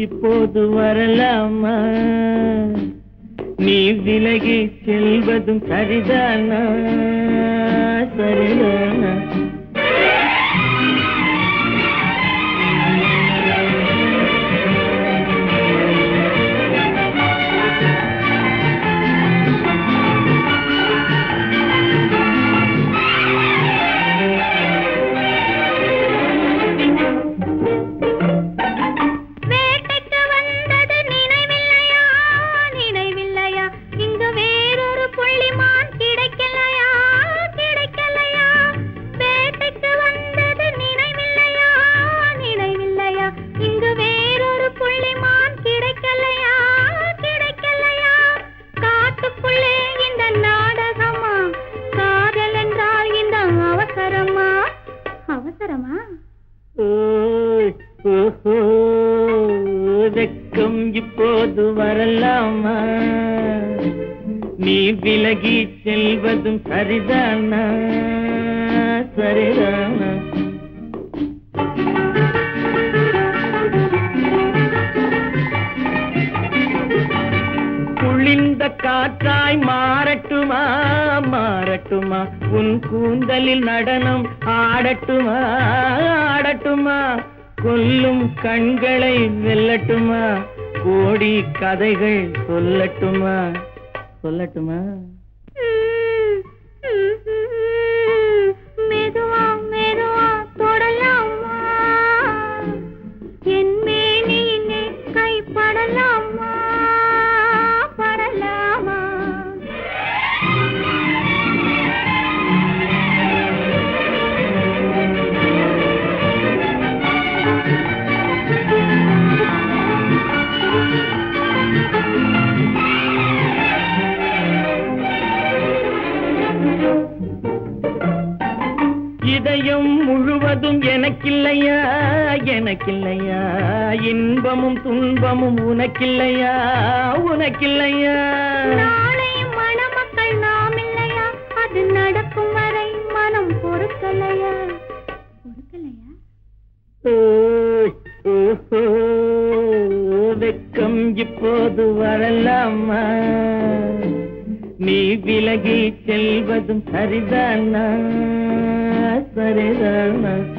இப்போது வரலாமா? நீ விலகி செல்வதும் சரிதானா? சரிதானா? வெக்கம் இப்போது வரலாமா? நீ விலகி செல்வதும் சரிதானா? சரிதானா? குளிர்ந்த காற்றாய் மாறட்டுமா? மாறட்டுமா? உன் கூந்தலில் நடனம் ஆடட்டுமா? ஆடட்டுமா? கொல்லும் கண்களை வெல்லட்டுமா? கோடி கதைகள் சொல்லட்டுமா? சொல்லட்டுமா? மெதுவா மெதுவா தொடலாமா? என் மேனியிலே கைப்படலாமா? படலாமா? இதயம் முழுவதும் எனக்கில்லையா? எனக்கில்லையா? இன்பமும் துன்பமும் உனக்கில்லையா? உனக்கில்லையா? நாளையும் மணமக்கள் நாம் இல்லையா? அது நடக்கும் வரை மனம் பொறுக்கலையா? பொறுக்கலையா? வெக்கம் இப்போது வரலாமா? நீ விலகி செல்வதும் சரிதானா? சரிதானா?